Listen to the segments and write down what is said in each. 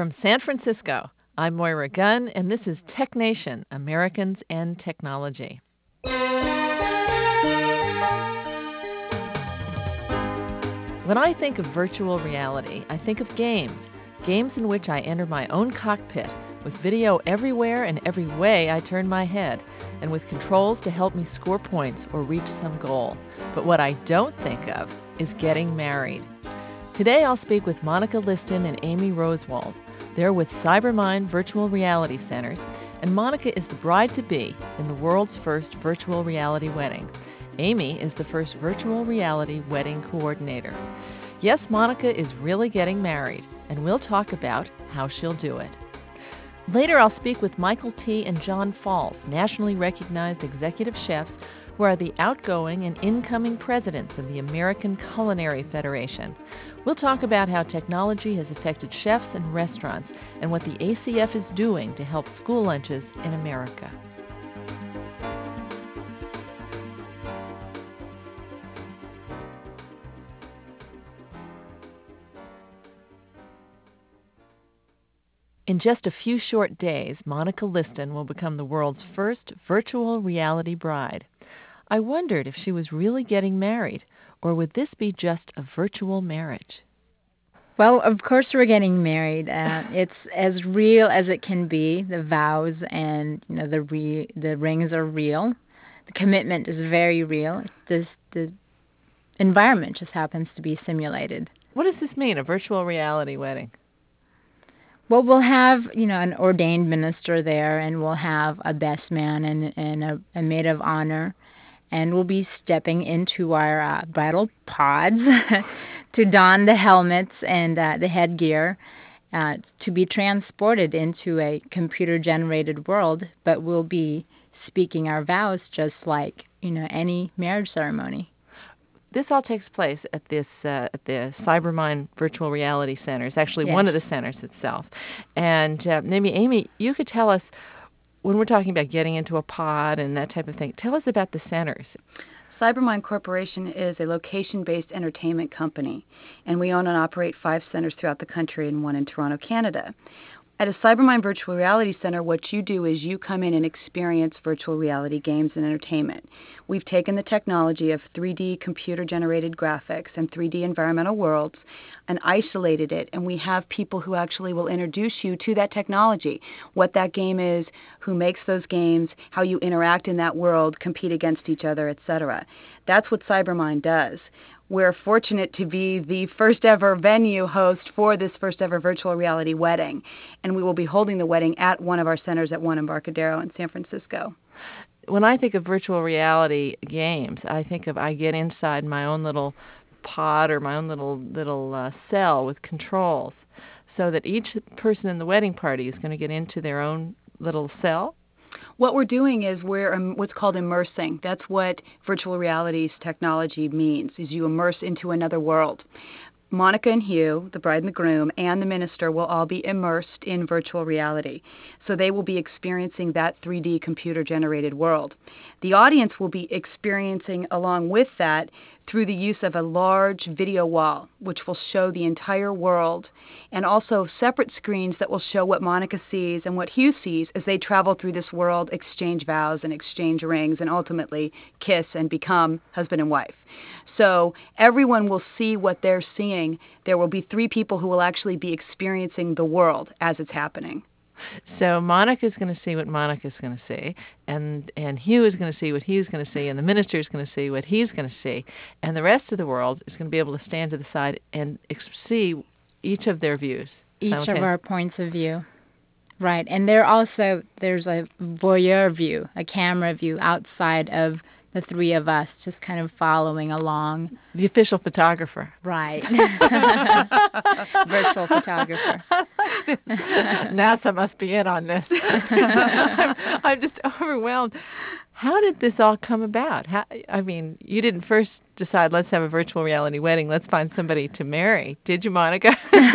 From San Francisco, I'm Moira Gunn, and this is Tech Nation, Americans and Technology. When I think of virtual reality, I think of games. Games in which I enter my own cockpit, with video everywhere and every way I turn my head, and with controls to help me score points or reach some goal. But what I don't think of is getting married. Today I'll speak with Monica Liston and Amy Rosewald. They're with Cybermind Virtual Reality Centers, and Monica is the bride-to-be in the world's first virtual reality wedding. Amy is the first virtual reality wedding coordinator. Yes, Monica is really getting married, and we'll talk about how she'll do it. Later, I'll speak with Michael T. and John Falls, nationally recognized executive chefs who are the outgoing and incoming presidents of the American Culinary Federation. We'll talk about how technology has affected chefs and restaurants and what the ACF is doing to help school lunches in America. In just a few short days, Monica Liston will become the world's first virtual reality bride. I wondered if she was really getting married, or would this be just a virtual marriage? Well, of course we're getting married. It's as real as it can be. The vows and the rings are real. The commitment is very real. The environment just happens to be simulated. What does this mean, a virtual reality wedding? Well, we'll have, an ordained minister there, and we'll have a best man and a maid of honor, and we'll be stepping into our bridal pods to don the helmets and the headgear to be transported into a computer-generated world, but we'll be speaking our vows just like, any marriage ceremony. This all takes place at the Cybermind Virtual Reality Center. It's actually one of the centers itself. And maybe, Amy, you could tell us, when we're talking about getting into a pod and that type of thing, tell us about the centers. Cybermind Corporation is a location-based entertainment company, and we own and operate 5 centers throughout the country and 1 in Toronto, Canada. At a Cybermind Virtual Reality Center, what you do is you come in and experience virtual reality games and entertainment. We've taken the technology of 3D computer-generated graphics and 3D environmental worlds and isolated it, and we have people who actually will introduce you to that technology, what that game is, who makes those games, how you interact in that world, compete against each other, etc. That's what Cybermind does. We're fortunate to be the first ever venue host for this first ever virtual reality wedding. And we will be holding the wedding at one of our centers at One Embarcadero in San Francisco. When I think of virtual reality games, I get inside my own little pod or my own little cell with controls, so that each person in the wedding party is going to get into their own little cell. What we're doing is we're what's called immersing. That's what virtual reality's technology means, is you immerse into another world. Monica and Hugh, the bride and the groom, and the minister will all be immersed in virtual reality. So they will be experiencing that 3D computer-generated world. The audience will be experiencing along with that through the use of a large video wall, which will show the entire world, and also separate screens that will show what Monica sees and what Hugh sees as they travel through this world, exchange vows and exchange rings, and ultimately kiss and become husband and wife. So everyone will see what they're seeing. There will be 3 people who will actually be experiencing the world as it's happening. So Monica's going to see what Monica's going to see, and Hugh is going to see what Hugh's going to see, and the minister is going to see what he's going to see, and the rest of the world is going to be able to stand to the side and see each of their views. Each of our points of view. Right. And there's a voyeur view, a camera view outside of the 3 of us, just kind of following along. The official photographer. Right. Virtual photographer. NASA must be in on this. I'm just overwhelmed. How did this all come about? You didn't first decide, let's have a virtual reality wedding, let's find somebody to marry. Did you, Monica?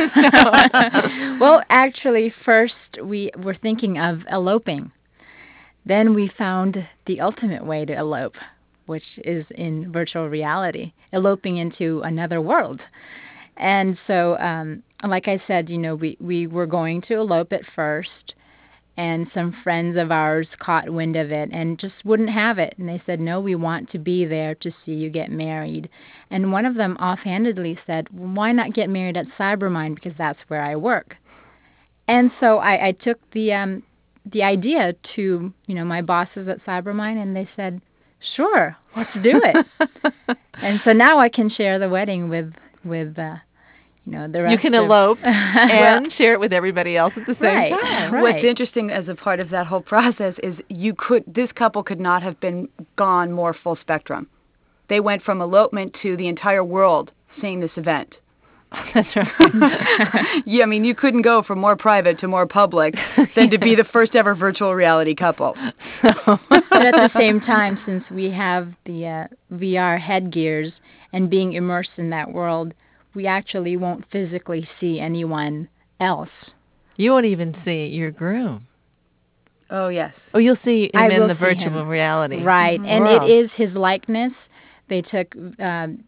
Well, actually, first we were thinking of eloping. Then we found the ultimate way to elope, which is in virtual reality, eloping into another world. And so like I said, we were going to elope at first, and some friends of ours caught wind of it and just wouldn't have it. And they said, no, we want to be there to see you get married. And one of them offhandedly said, well, why not get married at Cybermind, because that's where I work. And so I took the idea to, my bosses at Cybermind, and they said, sure, let's do it. And so now I can share the wedding with the rest. You can elope and share it with everybody else at the same time. Right. What's interesting as a part of that whole process is this couple could not have been gone more full spectrum. They went from elopement to the entire world seeing this event. That's right. Yeah, I mean, you couldn't go from more private to more public than to be the first ever virtual reality couple. But at the same time, since we have the VR headgears and being immersed in that world, we actually won't physically see anyone else. You won't even see your groom. Oh, yes. Oh, you'll see him in the see virtual him. reality. Right. And world. it is his likeness. They took, they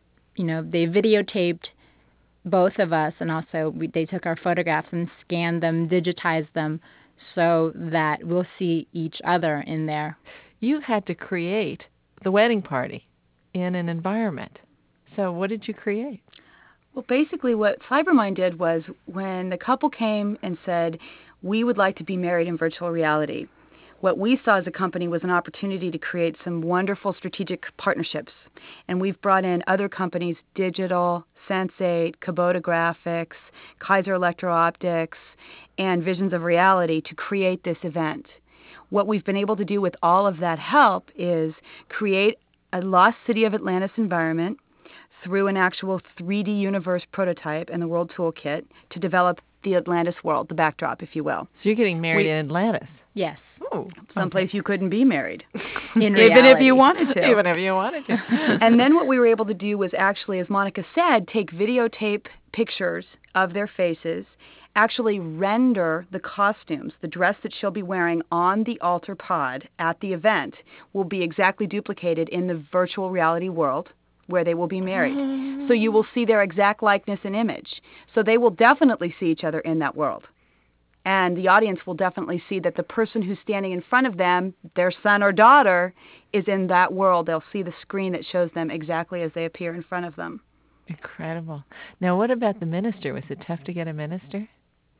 videotaped both of us, and also they took our photographs and scanned them, digitized them, so that we'll see each other in there. You had to create the wedding party in an environment. So what did you create? Well, basically what Cybermind did was when the couple came and said, we would like to be married in virtual reality, what we saw as a company was an opportunity to create some wonderful strategic partnerships. And we've brought in other companies, Digital, Sense8, Kubota Graphics, Kaiser Electro-Optics, and Visions of Reality to create this event. What we've been able to do with all of that help is create a Lost City of Atlantis environment through an actual 3D universe prototype and the World Toolkit to develop the Atlantis world, the backdrop, if you will. So you're getting married in Atlantis. Yes. Oh, Someplace you couldn't be married. In reality. Even if you wanted to. even if you wanted to. And then what we were able to do was actually, as Monica said, take videotape pictures of their faces, actually render the costumes, the dress that she'll be wearing on the altar pod at the event will be exactly duplicated in the virtual reality world where they will be married. So you will see their exact likeness and image. So they will definitely see each other in that world. And the audience will definitely see that the person who's standing in front of them, their son or daughter, is in that world. They'll see the screen that shows them exactly as they appear in front of them. Incredible. Now, what about the minister? Was it tough to get a minister?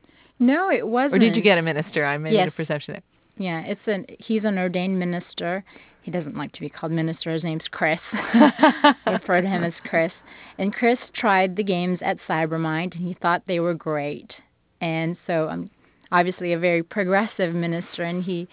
No, it wasn't. Or did you get a minister? I made a perception there. Yeah, he's an ordained minister. He doesn't like to be called minister. His name's Chris. I refer to him as Chris. And Chris tried the games at Cybermind, and he thought they were great. And so, obviously, a very progressive minister, and he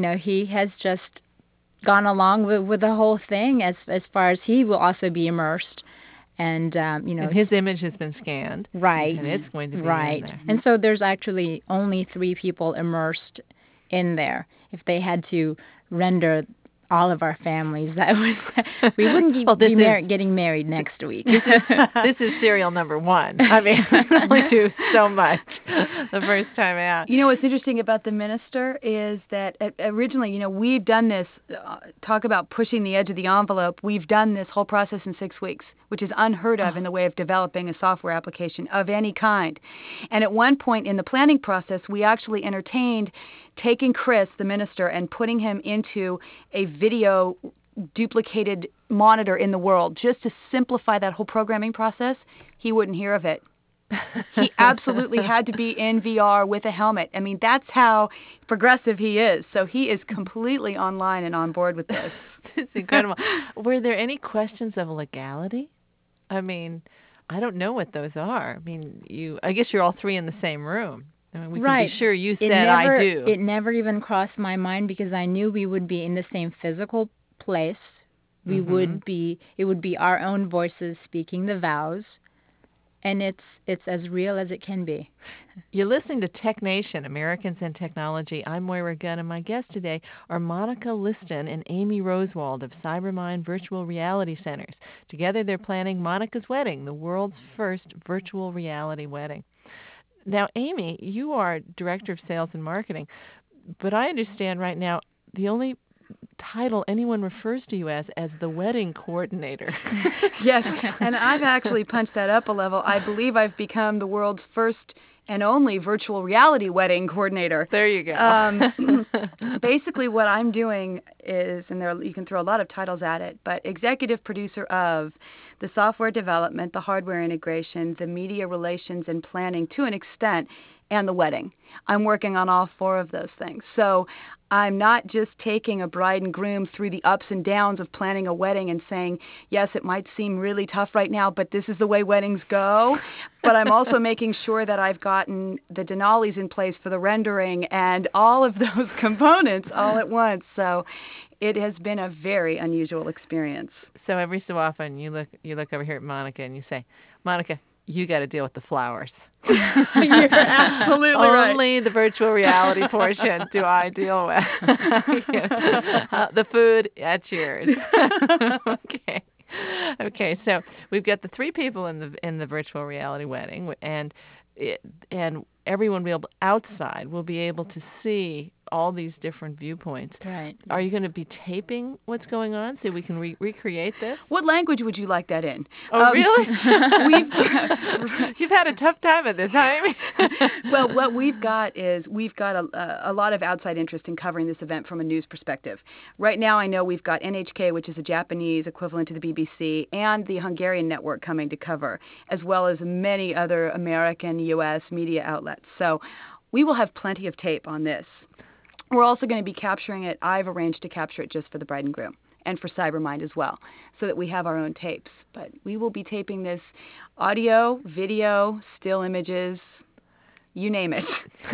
has just gone along with the whole thing as far as he will also be immersed. And and his image has been scanned, right? And it's going to be right. in there. And so there's actually only 3 people immersed in there. If they had to render all of our families, that would we wouldn't getting married next week. This is serial number 1. I mean, we can only do so much the first time out. You know what's interesting about the minister is that originally, we've done this, talk about pushing the edge of the envelope, we've done this whole process in 6 weeks, which is unheard of in the way of developing a software application of any kind. And at one point in the planning process, we actually entertained taking Chris, the minister, and putting him into a video duplicated monitor in the world just to simplify that whole programming process. He wouldn't hear of it. He absolutely had to be in VR with a helmet. I mean, that's how progressive he is. So he is completely online and on board with this. It's incredible. Were there any questions of legality? I mean, I don't know what those are. I mean, I guess you're all 3 in the same room. I mean, we can be sure you said I do. It never even crossed my mind because I knew we would be in the same physical place. It would be our own voices speaking the vows, and it's as real as it can be. You're listening to Tech Nation, Americans and Technology. I'm Moira Gunn, and my guests today are Monica Liston and Amy Rosewald of Cybermind Virtual Reality Centers. Together, they're planning Monica's wedding, the world's first virtual reality wedding. Now, Amy, you are Director of Sales and Marketing, but I understand right now the only title anyone refers to you as the wedding coordinator. Yes, and I've actually punched that up a level. I believe I've become the world's first and only virtual reality wedding coordinator. There you go. Basically, what I'm doing is, and you can throw a lot of titles at it, but executive producer of the software development, the hardware integration, the media relations and planning to an extent, and the wedding. I'm working on all four of those things. So I'm not just taking a bride and groom through the ups and downs of planning a wedding and saying, yes, it might seem really tough right now, but this is the way weddings go. But I'm also making sure that I've gotten the Denali's in place for the rendering and all of those components all at once. So it has been a very unusual experience. So every so often you look over here at Monica and you say, Monica, you got to deal with the flowers. You're absolutely right. Only the virtual reality portion do I deal with. The food, that's yours. Okay. Okay, so we've got the three people in the virtual reality wedding, and everyone outside will be able to see all these different viewpoints. Right. Are you going to be taping what's going on so we can recreate this? What language would you like that in? Oh, really? You've had a tough time at this, huh? Well, what we've got is a lot of outside interest in covering this event from a news perspective. Right now, I know we've got NHK, which is a Japanese equivalent to the BBC, and the Hungarian network coming to cover, as well as many other American, U.S. media outlets. So we will have plenty of tape on this. We're also going to be capturing it. I've arranged to capture it just for the bride and groom and for Cybermind as well, so that we have our own tapes. But we will be taping this audio, video, still images, you name it.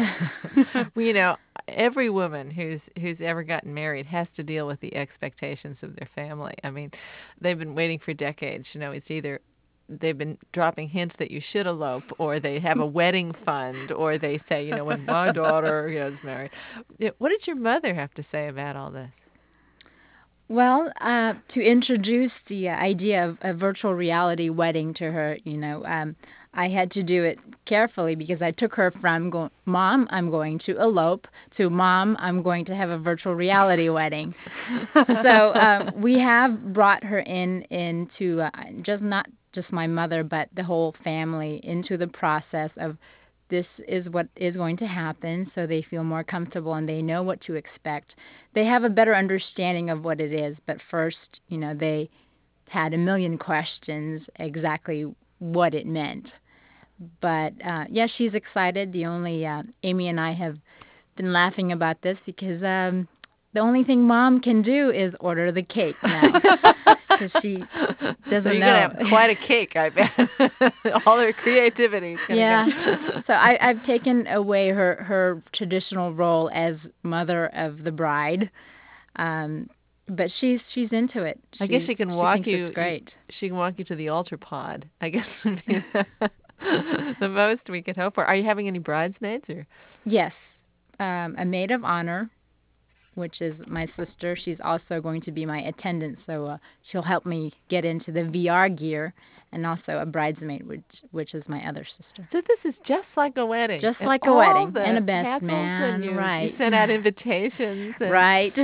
Well, every woman who's ever gotten married has to deal with the expectations of their family. I mean, they've been waiting for decades. It's either they've been dropping hints that you should elope, or they have a wedding fund, or they say, when my daughter is married. What did your mother have to say about all this? Well, to introduce the idea of a virtual reality wedding to her, I had to do it carefully because I took her from Mom, I'm going to elope, to Mom, I'm going to have a virtual reality wedding. So we have brought her into not just my mother, but the whole family into the process of this is what is going to happen, so they feel more comfortable and they know what to expect. They have a better understanding of what it is, but first, they had a million questions exactly what it meant. But, she's excited. The only, Amy and I have been laughing about this because the only thing Mom can do is order the cake now. Because she doesn't know. So you're going to have quite a cake, I bet. All her creativity is going to go. So I've taken away her traditional role as mother of the bride. But she's into it. I guess she can walk you. It's great. She can walk you to the altar pod. I guess would be the most we could hope for. Are you having any bridesmaids? Or? Yes, a maid of honor, which is my sister. She's also going to be my attendant, so she'll help me get into the VR gear, and also a bridesmaid, which is my other sister. So this is just like a wedding. Just like a wedding, and a best man, right. You sent out invitations. Right.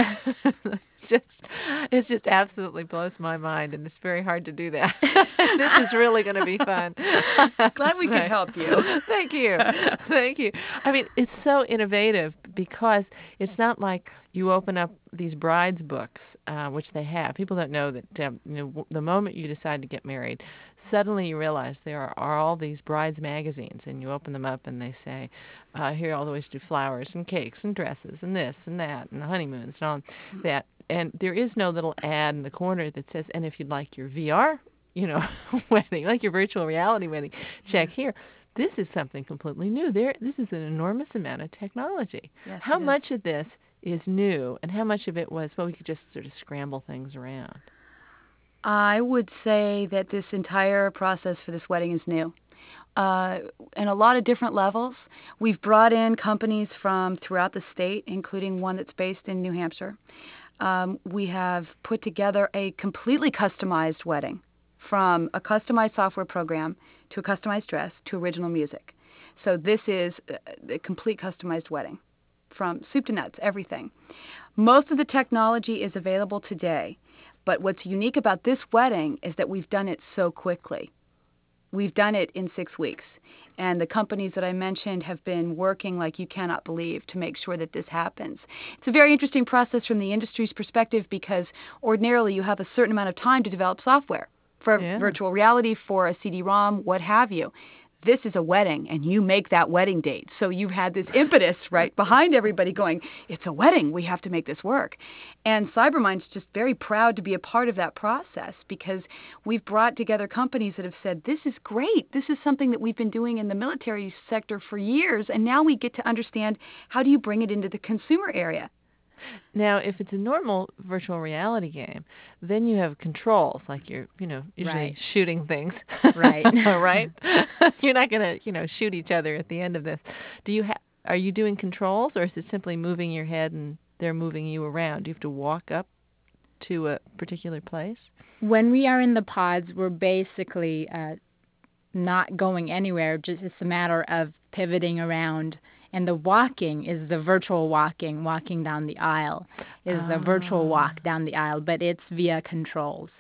It just absolutely blows my mind, and it's very hard to do that. This is really going to be fun. Glad we could help you. Thank you. Thank you. I mean, it's so innovative because it's not like you open up these brides books, which they have. People don't know that the moment you decide to get married, suddenly you realize there are all these brides magazines, and you open them up and they say, here all the ways to do flowers and cakes and dresses and this and that and honeymoons and all that. And there is no little ad in the corner that says, and if you'd like your VR, wedding, like your virtual reality wedding, check here. This is something completely new. This is an enormous amount of technology. Yes, how much of this is new, and how much of it was, we could just sort of scramble things around? I would say that this entire process for this wedding is new. In a lot of different levels. We've brought in companies from throughout the state, including one that's based in New Hampshire. We have put together a completely customized wedding, from a customized software program to a customized dress to original music. So this is a complete customized wedding from soup to nuts, everything. Most of the technology is available today, but what's unique about this wedding is that we've done it so quickly. We've done it in 6 weeks. And the companies that I mentioned have been working like you cannot believe to make sure that this happens. It's a very interesting process from the industry's perspective because ordinarily you have a certain amount of time to develop software for virtual reality, for a CD-ROM, what have you. This is a wedding, and you make that wedding date. So you've had this impetus right behind everybody going, it's a wedding, we have to make this work. And Cybermind's just very proud to be a part of that process because we've brought together companies that have said, this is great. This is something that we've been doing in the military sector for years, and now we get to understand how do you bring it into the consumer area. Now, if it's a normal virtual reality game, then you have controls, like you're, usually shooting things. Right. Right? You're not going to, shoot each other at the end of this. Are you doing controls, or is it simply moving your head and they're moving you around? Do you have to walk up to a particular place? When we are in the pods, we're basically not going anywhere. Just it's a matter of pivoting around. And the walking is the virtual walking down the aisle, is the virtual walk down the aisle, but it's via controls.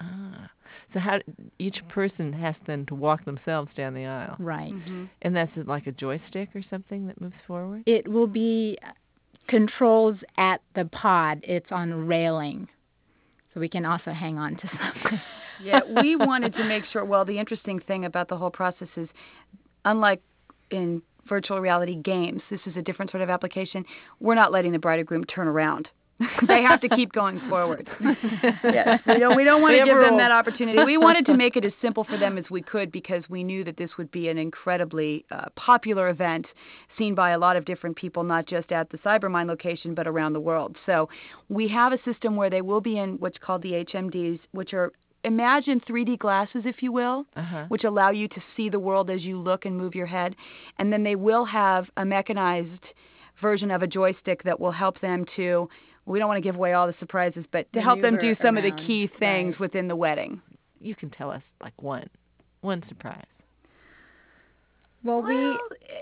So each person has then to walk themselves down the aisle. Right. Mm-hmm. And that's like a joystick or something that moves forward? It will be controls at the pod. It's on a railing. So we can also hang on to something. Yeah, we wanted to make sure, well, the interesting thing about the whole process is, unlike in virtual reality games, this is a different sort of application. We're not letting the bride or groom turn around. They have to keep going forward. Yes, we don't want to give them that opportunity. We wanted to make it as simple for them as we could because we knew that this would be an incredibly popular event seen by a lot of different people, not just at the Cybermind location, but around the world. So we have a system where they will be in what's called the HMDs, which are imagine 3D glasses, if you will, which allow you to see the world as you look and move your head. And then they will have a mechanized version of a joystick that will help them to, we don't want to give away all the surprises, but to help them do some of the key things within the wedding. You can tell us like one surprise. Well, we've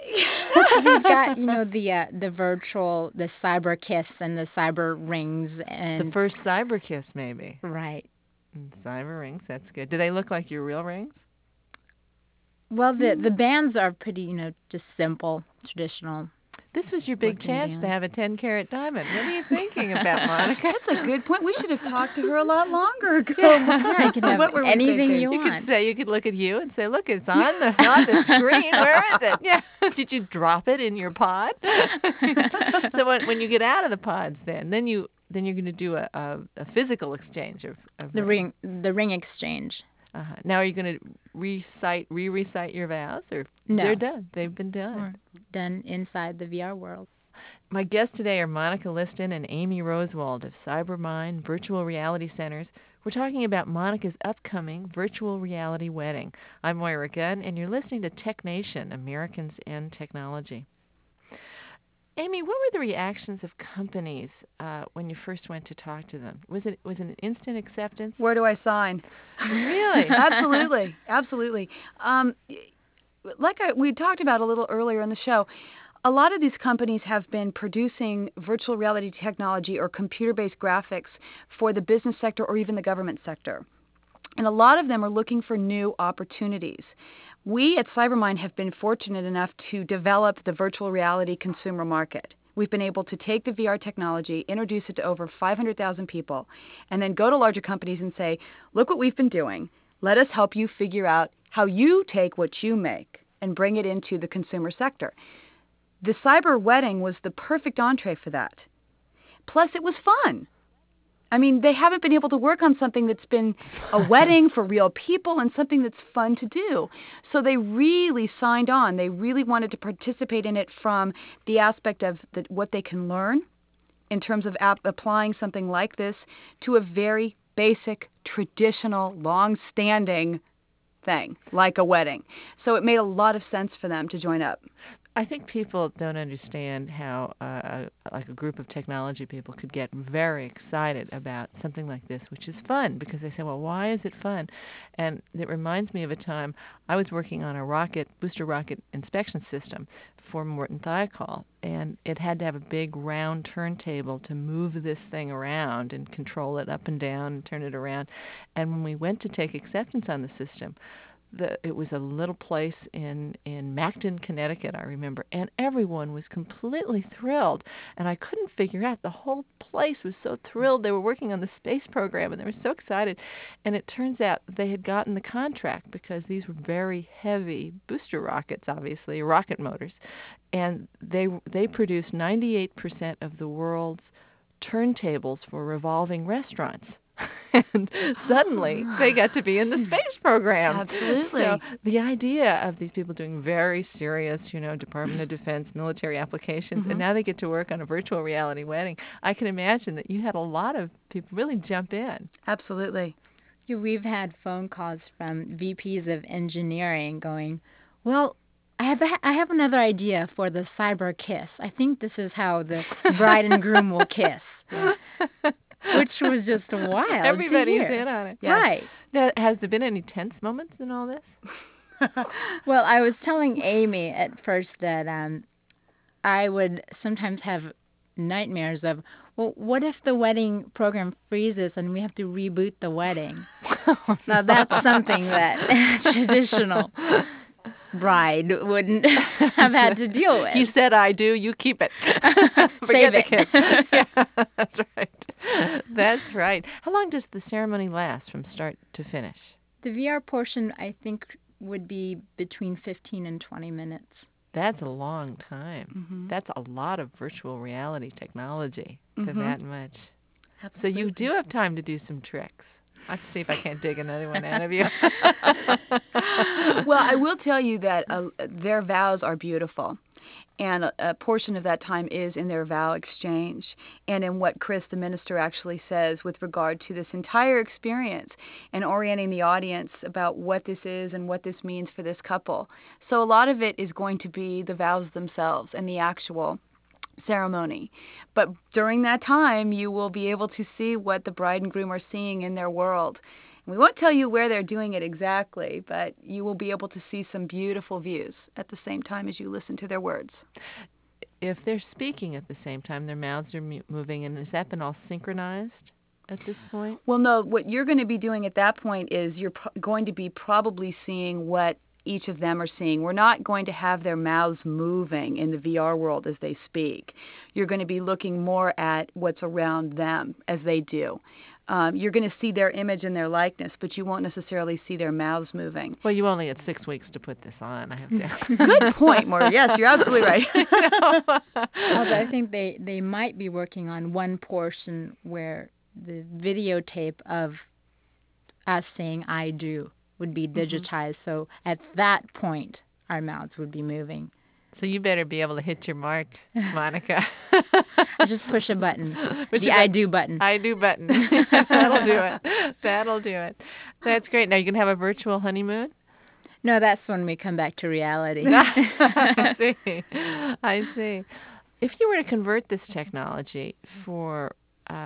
got, the virtual, the cyber kiss and the cyber rings. And The first cyber kiss, maybe. Right. Cyber rings, that's good. Do they look like your real rings? Well, the bands are pretty, just simple, traditional. This was your big chance to have a 10-carat diamond. What are you thinking about, Monica? That's a good point. We should have talked to her a lot longer ago. Yeah, you can have anything you You want. could you could look at you and say, "Look, it's on the screen. Where is it?" Yeah. Did you drop it in your pod? So when you get out of the pods, then you're going to do a physical exchange of the ring exchange. Now, are you going to re-recite your vows, or No. they're done? They've been done. Or done inside the VR world. My guests today are Monica Liston and Amy Rosewald of Cybermind Virtual Reality Centers. We're talking about Monica's upcoming virtual reality wedding. I'm Moira Gunn, and you're listening to Tech Nation, Americans in Technology. Amy, what were the reactions of companies when you first went to talk to them? Was it an instant acceptance? Where do I sign? Really? Absolutely. Absolutely. We talked about a little earlier in the show, a lot of these companies have been producing virtual reality technology or computer-based graphics for the business sector or even the government sector. And a lot of them are looking for new opportunities. We at Cybermind have been fortunate enough to develop the virtual reality consumer market. We've been able to take the VR technology, introduce it to over 500,000 people, and then go to larger companies and say, look what we've been doing. Let us help you figure out how you take what you make and bring it into the consumer sector. The cyber wedding was the perfect entree for that. Plus, it was fun. I mean, they haven't been able to work on something that's been a wedding for real people and something that's fun to do. So they really signed on. They really wanted to participate in it from the aspect of what they can learn in terms of applying something like this to a very basic, traditional, long-standing thing, like a wedding. So it made a lot of sense for them to join up. I think people don't understand how a group of technology people could get very excited about something like this, which is fun, because they say, well, why is it fun? And it reminds me of a time I was working on a booster rocket inspection system for Morton Thiokol, and it had to have a big round turntable to move this thing around and control it up and down and turn it around. And when we went to take acceptance on the system, it was a little place in Macton, Connecticut, I remember, and everyone was completely thrilled. And I couldn't figure out, the whole place was so thrilled. They were working on the space program, and they were so excited. And it turns out they had gotten the contract because these were very heavy booster rockets, obviously, rocket motors. And they produced 98% of the world's turntables for revolving restaurants. And suddenly they got to be in the space program. Absolutely. So the idea of these people doing very serious, Department of Defense military applications, and now they get to work on a virtual reality wedding. I can imagine that you had a lot of people really jump in. Absolutely. We've had phone calls from VPs of engineering going, well, I have another idea for the cyber kiss. I think this is how the bride and groom will kiss. Which was just wild. Everybody's to hear. in on it. Yes. Right. Now, has there been any tense moments in all this? Well, I was telling Amy at first that I would sometimes have nightmares of, well, what if the wedding program freezes and we have to reboot the wedding? Now, that's something that traditional bride wouldn't have had to deal with. He said, I do, you keep it. Save it. Yeah, that's right. That's right. How long does the ceremony last from start to finish? The VR portion, I think, would be between 15 and 20 minutes. That's a long time. That's a lot of virtual reality technology for that much. Absolutely. So you do have time to do some tricks. Let's see if I can't dig another one out of you. Well, I will tell you that their vows are beautiful. And a portion of that time is in their vow exchange and in what Chris, the minister, actually says with regard to this entire experience and orienting the audience about what this is and what this means for this couple. So a lot of it is going to be the vows themselves and the actual ceremony. But during that time, you will be able to see what the bride and groom are seeing in their world. We won't tell you where they're doing it exactly, but you will be able to see some beautiful views at the same time as you listen to their words. If they're speaking at the same time, their mouths are moving, and has that been all synchronized at this point? Well, no, what you're going to be doing at that point is you're going to be probably seeing what each of them are seeing. We're not going to have their mouths moving in the VR world as they speak. You're going to be looking more at what's around them as they do. You're going to see their image and their likeness, but you won't necessarily see their mouths moving. Well, you only had 6 weeks to put this on, I have to. Good point, Maura. Yes, you're absolutely right. Although I think they might be working on one portion where the videotape of us saying I do would be digitized. So at that point, our mouths would be moving. So you better be able to hit your mark, Monica. Just push a button. Push the a I do button. I do button. That'll do it. That'll do it. That's great. Now, you can have a virtual honeymoon? No, that's when we come back to reality. I see. I see. If you were to convert this technology for,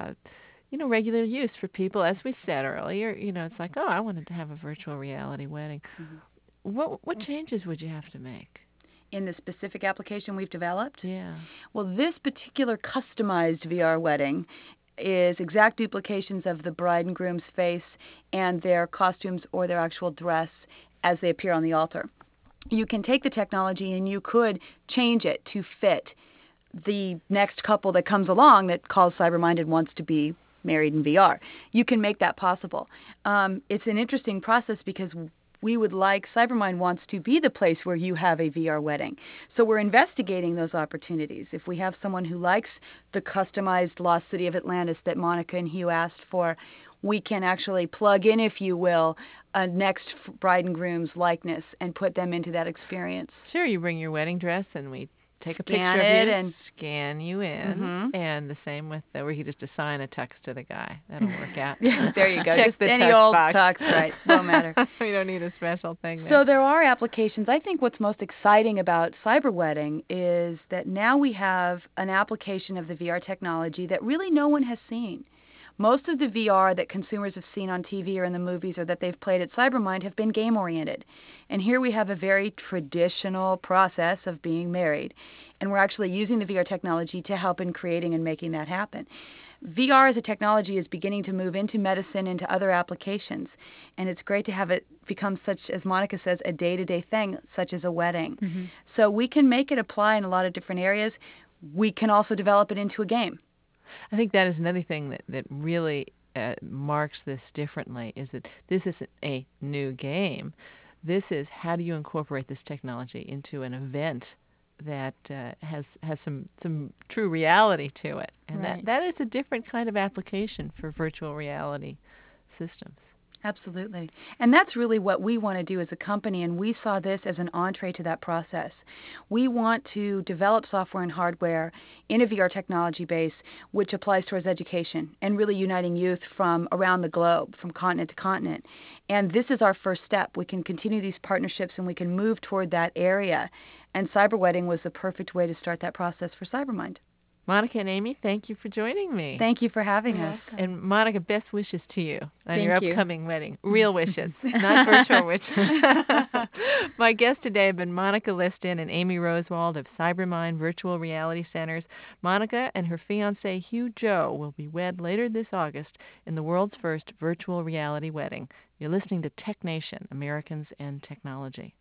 regular use for people, as we said earlier, it's like, oh, I wanted to have a virtual reality wedding. What changes would you have to make? In the specific application we've developed? Yeah. Well, this particular customized VR wedding is exact duplications of the bride and groom's face and their costumes or their actual dress as they appear on the altar. You can take the technology and you could change it to fit the next couple that comes along that calls Cyber-Minded wants to be married in VR. You can make that possible. It's an interesting process because we would like, Cybermind wants to be the place where you have a VR wedding. So we're investigating those opportunities. If we have someone who likes the customized Lost City of Atlantis that Monica and Hugh asked for, we can actually plug in, if you will, a next bride and groom's likeness and put them into that experience. Sure, you bring your wedding dress and we take a Scan picture it of you, and scan you in, and the same with where you just assign a tux to the guy. That'll work out. there you go. Check Just the any tux old box. tux, right? Won't matter. We don't need a special thing there. So there are applications. I think what's most exciting about cyber wedding is that now we have an application of the VR technology that really no one has seen. Most of the VR that consumers have seen on TV or in the movies or that they've played at Cybermind have been game-oriented. And here we have a very traditional process of being married. And we're actually using the VR technology to help in creating and making that happen. VR as a technology is beginning to move into medicine, into other applications. And it's great to have it become such, as Monica says, a day-to-day thing, such as a wedding. Mm-hmm. So we can make it apply in a lot of different areas. We can also develop it into a game. I think that is another thing that really marks this differently, is that this isn't a new game. This is, how do you incorporate this technology into an event that has some true reality to it. And right. that is a different kind of application for virtual reality systems. Absolutely. And that's really what we want to do as a company, and we saw this as an entree to that process. We want to develop software and hardware in a VR technology base which applies towards education and really uniting youth from around the globe, from continent to continent. And this is our first step. We can continue these partnerships and we can move toward that area. And Cyberwedding was the perfect way to start that process for Cybermind. Monica and Amy, thank you for joining me. Thank you for having us. And Monica, best wishes to you on your upcoming wedding. Real wishes, not virtual wishes. My guests today have been Monica Liston and Amy Rosewald of Cybermind Virtual Reality Centers. Monica and her fiancé, Hugh Joe, will be wed later this August in the world's first virtual reality wedding. You're listening to Tech Nation, Americans and Technology.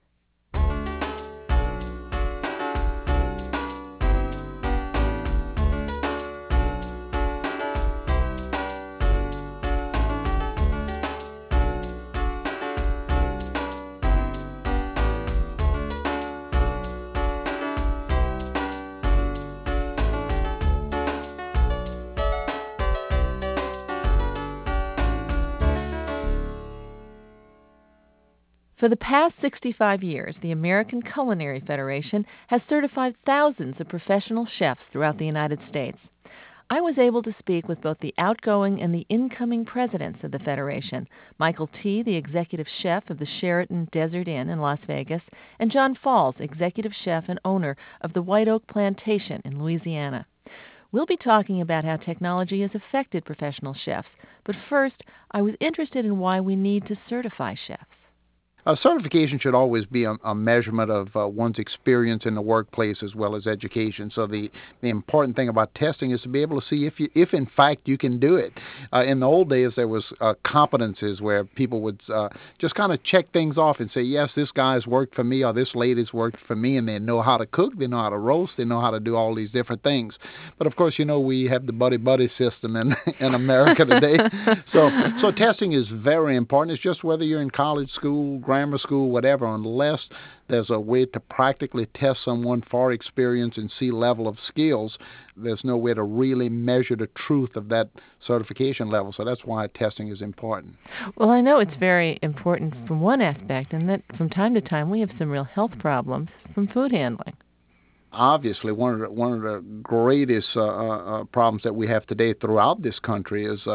For the past 65 years, the American Culinary Federation has certified thousands of professional chefs throughout the United States. I was able to speak with both the outgoing and the incoming presidents of the Federation, Michael T., the executive chef of the Sheraton Desert Inn in Las Vegas, and John Falls, executive chef and owner of the White Oak Plantation in Louisiana. We'll be talking about how technology has affected professional chefs, but first, I was interested in why we need to certify chefs. Certification should always be a measurement of one's experience in the workplace as well as education. So the important thing about testing is to be able to see if in fact you can do it. In the old days, there was competencies where people would just kind of check things off and say, yes, this guy's worked for me or this lady's worked for me, and they know how to cook, they know how to roast, they know how to do all these different things. But of course, we have the buddy system in America today. So testing is very important. It's just whether you're in college, school, grammar school, whatever, unless there's a way to practically test someone for experience and see level of skills, there's no way to really measure the truth of that certification level. So that's why testing is important. Well, I know it's very important from one aspect, and that from time to time we have some real health problems from food handling. Obviously, one of the greatest problems that we have today throughout this country is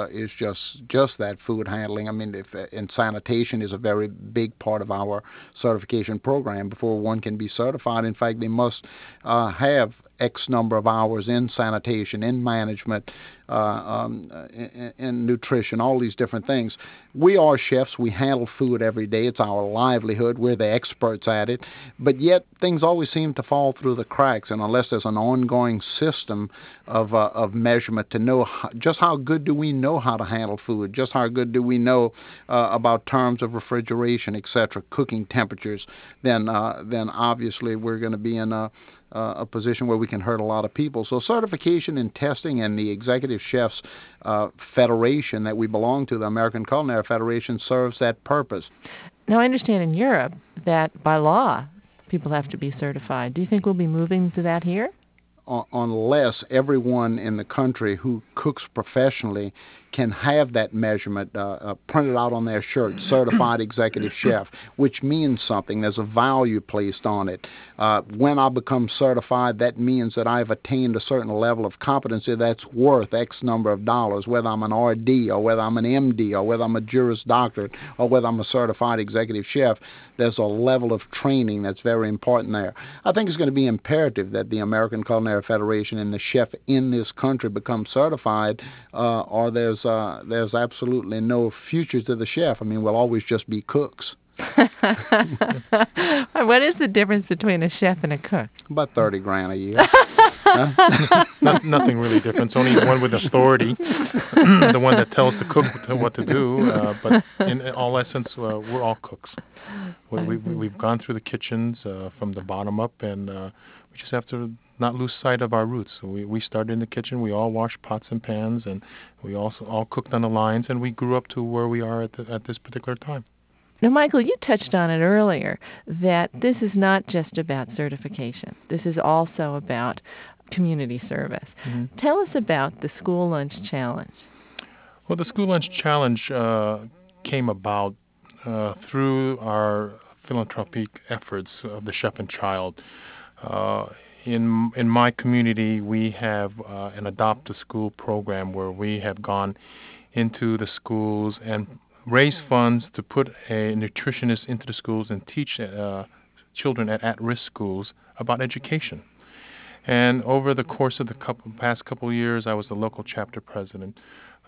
just that food handling. I mean, and sanitation is a very big part of our certification program. Before one can be certified, in fact, they must have X number of hours in sanitation, in management, in nutrition, all these different things. We are chefs. We handle food every day. It's our livelihood. We're the experts at it. But yet things always seem to fall through the cracks. And unless there's an ongoing system of measurement to know just how good do we know how to handle food, just how good do we know about terms of refrigeration, etc., cooking temperatures, then obviously we're going to be in a position where we can hurt a lot of people. So certification and testing, and the Executive Chefs Federation that we belong to, the American Culinary Federation, serves that purpose. Now, I understand in Europe that by law people have to be certified. Do you think we'll be moving to that here? Unless everyone in the country who cooks professionally can have that measurement printed out on their shirt, certified executive chef, which means something. There's a value placed on it. When I become certified, that means that I've attained a certain level of competency that's worth X number of dollars, whether I'm an RD or whether I'm an MD or whether I'm a Juris Doctorate or whether I'm a certified executive chef. There's a level of training that's very important there. I think it's going to be imperative that the American Culinary Culinary Federation and the chef in this country become certified, or there's absolutely no future to the chef. I mean, we'll always just be cooks. What is the difference between a chef and a cook? About $30,000 a year. Nothing really different. It's only one with authority, the one that tells the cook what to do. But in all essence, we're all cooks. We've gone through the kitchens from the bottom up, and we just have to not lose sight of our roots. So we started in the kitchen. We all washed pots and pans, and we also all cooked on the lines, and we grew up to where we are at this particular time. Now, Michael, you touched on it earlier, that this is not just about certification. This is also about community service. Mm-hmm. Tell us about the School Lunch Challenge. Well, the School Lunch Challenge came about through our philanthropic efforts of the Chef and Child. In my community, we have an Adopt a School program where we have gone into the schools and raise funds to put a nutritionist into the schools and teach children at-risk schools about education. And over the course of the past couple of years, I was the local chapter president.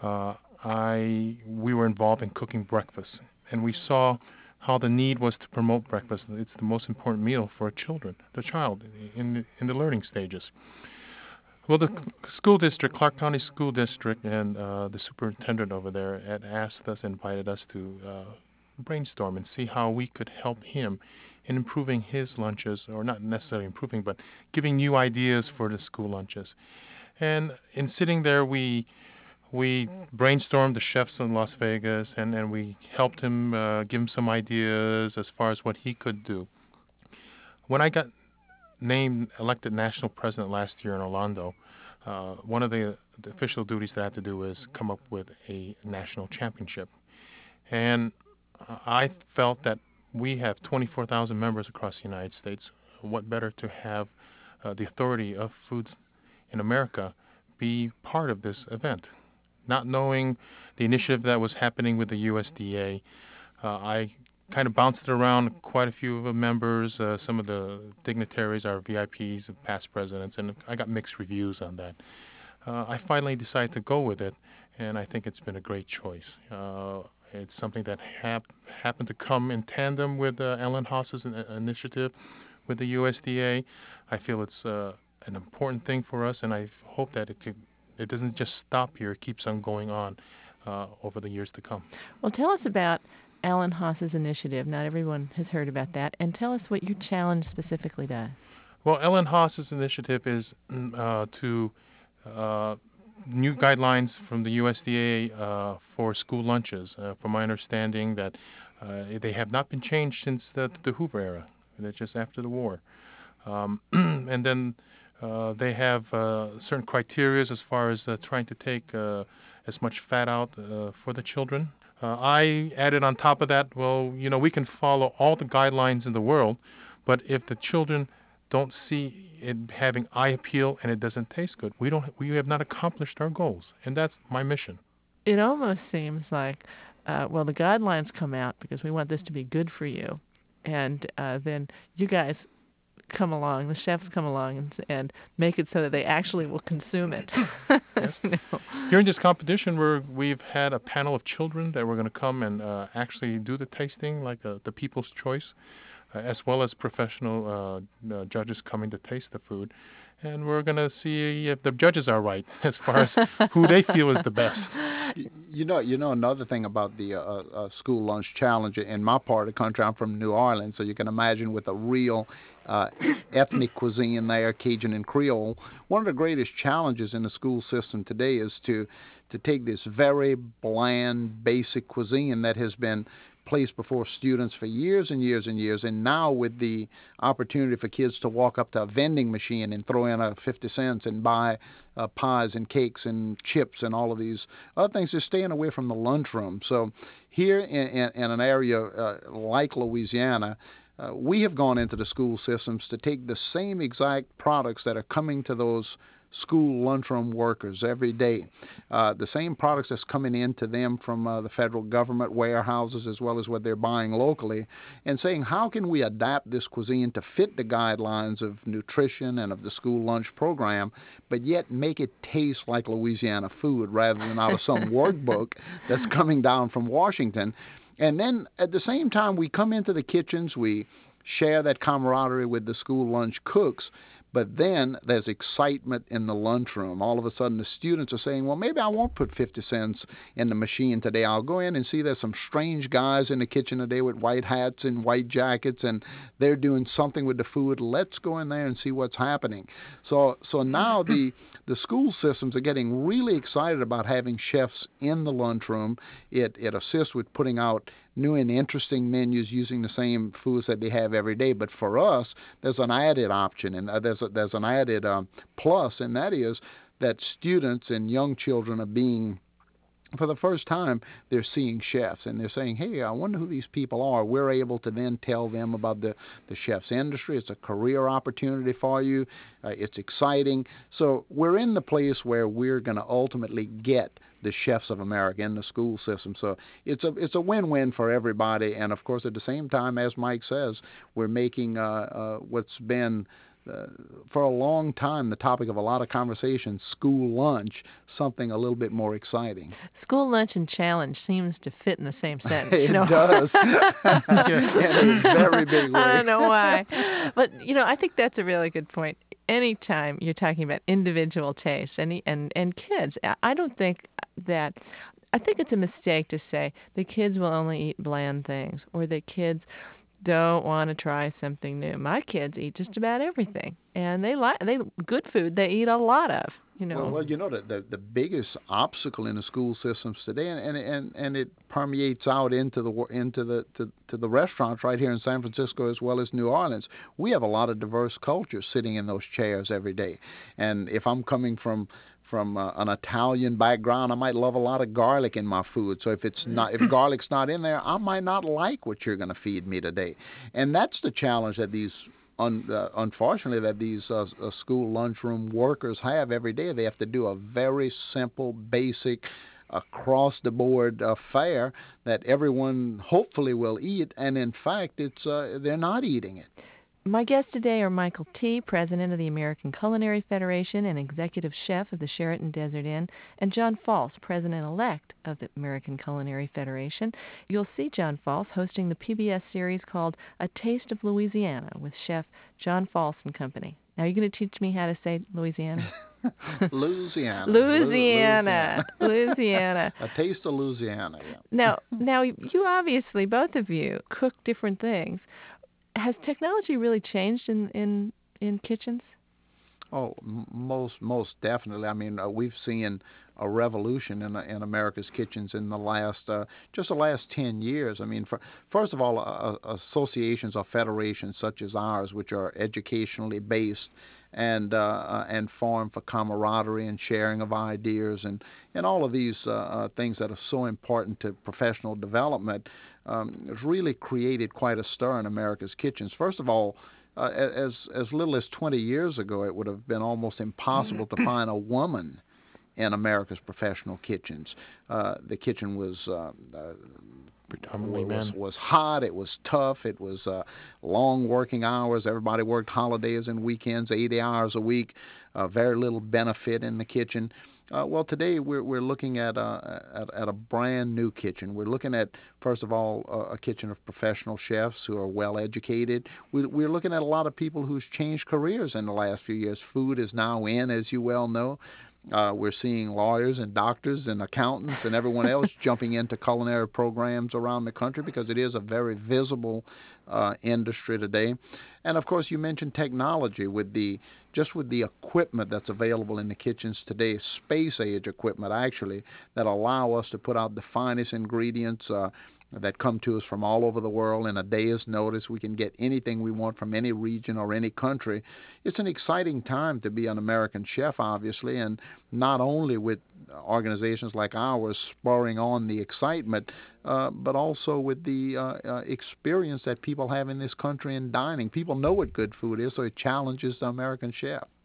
We were involved in cooking breakfast, and we saw how the need was to promote breakfast. It's the most important meal for the child in the learning stages. Well, the school district, Clark County School District, and the superintendent over there had invited us to brainstorm and see how we could help him in improving his lunches, or not necessarily improving, but giving new ideas for the school lunches. And in sitting there, we brainstormed the chefs in Las Vegas, and we helped him, give him some ideas as far as what he could do. When I got elected national president last year in Orlando, one of the official duties that I had to do is come up with a national championship. And I felt that we have 24,000 members across the United States. What better to have the authority of foods in America be part of this event? Not knowing the initiative that was happening with the USDA, I kind of bounced it around quite a few of the members. Some of the dignitaries are VIPs, past presidents, and I got mixed reviews on that. I finally decided to go with it, and I think it's been a great choice. It's something that happened to come in tandem with Ellen Haas's initiative with the USDA. I feel it's an important thing for us, and I hope that it doesn't just stop here. It keeps on going on over the years to come. Well, tell us about Ellen Haas's initiative. Not everyone has heard about that. And tell us what your challenge specifically does. Well, Ellen Haas's initiative is to new guidelines from the USDA for school lunches. From my understanding, that they have not been changed since the Hoover era. They're just after the war. And then they have certain criteria as far as trying to take as much fat out for the children. I added on top of that, well, we can follow all the guidelines in the world, but if the children don't see it having eye appeal and it doesn't taste good, we have not accomplished our goals, and that's my mission. It almost seems like, the guidelines come out because we want this to be good for you, and then you guys come along, the chefs come along and make it so that they actually will consume it. Yes. During this competition, we've had a panel of children that were going to come and actually do the tasting, like the People's Choice, as well as professional judges coming to taste the food. And we're going to see if the judges are right as far as who they feel is the best. You know another thing about the School Lunch Challenge in my part of the country. I'm from New Orleans, so you can imagine with a real ethnic cuisine there, Cajun and Creole. One of the greatest challenges in the school system today is to take this very bland, basic cuisine that has been placed before students for years and years and years, and now with the opportunity for kids to walk up to a vending machine and throw in 50 cents and buy pies and cakes and chips and all of these other things, just staying away from the lunchroom. So here in an area like Louisiana, we have gone into the school systems to take the same exact products that are coming to those school lunchroom workers every day. The same products that's coming into them from the federal government warehouses as well as what they're buying locally, and saying, how can we adapt this cuisine to fit the guidelines of nutrition and of the school lunch program, but yet make it taste like Louisiana food rather than out of some workbook that's coming down from Washington. And then at the same time, we come into the kitchens, we share that camaraderie with the school lunch cooks, but then there's excitement in the lunchroom. All of a sudden, the students are saying, well, maybe I won't put 50 cents in the machine today. I'll go in and see there's some strange guys in the kitchen today with white hats and white jackets, and they're doing something with the food. Let's go in there and see what's happening. So now the school systems are getting really excited about having chefs in the lunchroom. It assists with putting out new and interesting menus using the same foods that they have every day. But for us, there's an added option, and there's an added plus, and that is that students and young children are being, for the first time, they're seeing chefs, and they're saying, hey, I wonder who these people are. We're able to then tell them about the chef's industry. It's a career opportunity for you. It's exciting. So we're in the place where we're going to ultimately get the chefs of America in the school system. So it's a win-win for everybody. And, of course, at the same time, as Mike says, we're making what's been for a long time the topic of a lot of conversation, school lunch, something a little bit more exciting. School lunch and challenge seems to fit in the same sentence. It does. In a very big way. I don't know why. But, I think that's a really good point. Anytime you're talking about individual tastes and kids, I don't think that, I think it's a mistake to say the kids will only eat bland things or the kids don't want to try something new. My kids eat just about everything, and they good food they eat a lot of. Well, the biggest obstacle in the school systems today, and it permeates out into the restaurants right here in San Francisco as well as New Orleans. We have a lot of diverse cultures sitting in those chairs every day, and if I'm coming from an Italian background, I might love a lot of garlic in my food. So if garlic's not in there, I might not like what you're going to feed me today. And that's the challenge that these unfortunately, that these school lunchroom workers have every day. They have to do a very simple, basic, across-the-board fare that everyone hopefully will eat, and in fact, they're not eating it. My guests today are Michael Tee, president of the American Culinary Federation and executive chef of the Sheraton Desert Inn, and John False, president-elect of the American Culinary Federation. You'll see John False hosting the PBS series called A Taste of Louisiana with chef John False and Company. Now, you're going to teach me how to say Louisiana? Louisiana. Louisiana. A taste of Louisiana, yeah. Now, you obviously, both of you, cook different things. Has technology really changed in kitchens? Oh, most definitely. I mean, we've seen a revolution in America's kitchens in the last 10 years. I mean, first of all, associations or federations such as ours, which are educationally based and formed for camaraderie and sharing of ideas and all of these things that are so important to professional development, has really created quite a stir in America's kitchens. First of all, as little as 20 years ago, it would have been almost impossible to find a woman in America's professional kitchens. The kitchen was predominantly men. Was hot. It was tough. It was long working hours. Everybody worked holidays and weekends, 80 hours a week. Very little benefit in the kitchen. Well, today we're looking at a brand new kitchen. We're looking at, first of all, a kitchen of professional chefs who are well educated. We're looking at a lot of people who's changed careers in the last few years. Food is now in, as you well know. We're seeing lawyers and doctors and accountants and everyone else jumping into culinary programs around the country because it is a very visible industry today. And of course, you mentioned technology with the equipment that's available in the kitchens today, space-age equipment actually, that allow us to put out the finest ingredients that come to us from all over the world in a day's notice. We can get anything we want from any region or any country. It's an exciting time to be an American chef, obviously, and not only with organizations like ours spurring on the excitement, but also with the experience that people have in this country in dining. People know what good food is, so it challenges the American chef.